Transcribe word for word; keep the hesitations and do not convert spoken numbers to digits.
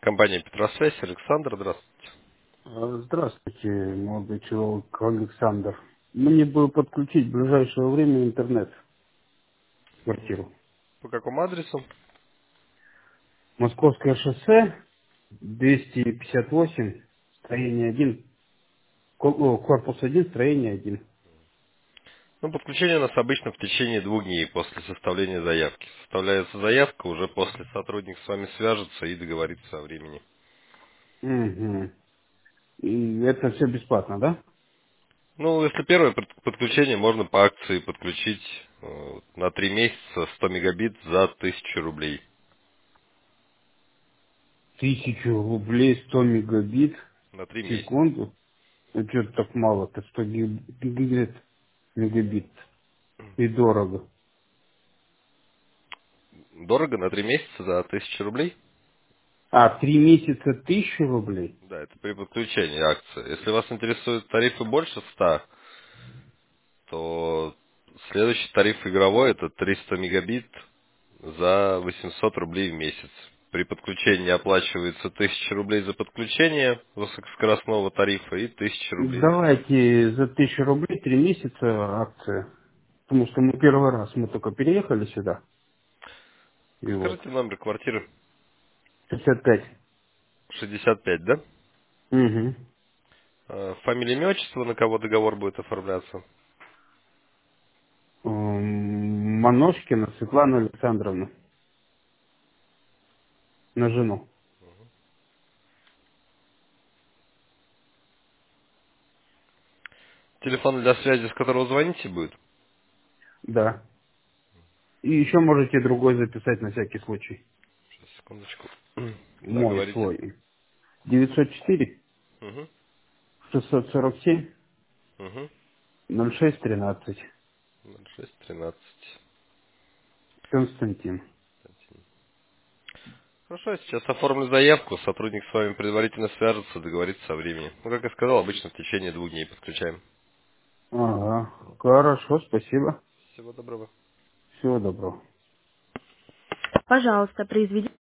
Компания Петросвязь, Александр, здравствуйте. А, Здравствуйте, молодой человек Александр. Мне бы подключить в ближайшее время интернет в квартиру. По какому адресу? Московское шоссе, двести пятьдесят восемь, строение один, ко- о, корпус один, строение один. Ну, подключение у нас обычно в течение двух дней после составления заявки. Составляется заявка, уже после сотрудник с вами свяжется и договорится о времени. Угу. И это все бесплатно, да? Ну, если первое под- подключение, можно по акции подключить э, на три месяца сто мегабит за тысячу рублей. Тысячу рублей, сто мегабит На три в месяца. секунду. Ну, что-то так мало-то, сто гигабит, мегабит. И дорого. Дорого на три месяца за тысячу рублей? А, три месяца тысячу рублей? Да, это при подключении акции. Если вас интересуют тарифы больше ста, то следующий тариф игровой это триста мегабит за восемьсот рублей в месяц. При подключении оплачивается тысяча рублей за подключение высокоскоростного тарифа и тысяча рублей за час. Давайте за тысячу рублей три месяца акция. Потому что мы первый раз, мы только переехали сюда. И вот. Скажите номер квартиры шестьдесят пять. шестьдесят пять, да? Угу. Э, Фамилия, имя, отчество, на кого договор будет оформляться. Маношкина Светлана Александровна. На жену. Телефон для связи, с которого звоните, будет? Да. И еще можете другой записать на всякий случай. Сейчас, секундочку. Да, Мой говорите. свой. девятьсот четыре Угу, шестьсот сорок семь угу. ноль шесть тринадцать. ноль шесть тринадцать. Константин. Хорошо, я сейчас оформлю заявку, сотрудник с вами предварительно свяжется, договорится о времени. Ну, как я сказал, обычно в течение двух дней подключаем. Ага. Хорошо, спасибо. Всего доброго. Всего доброго. Пожалуйста, произведите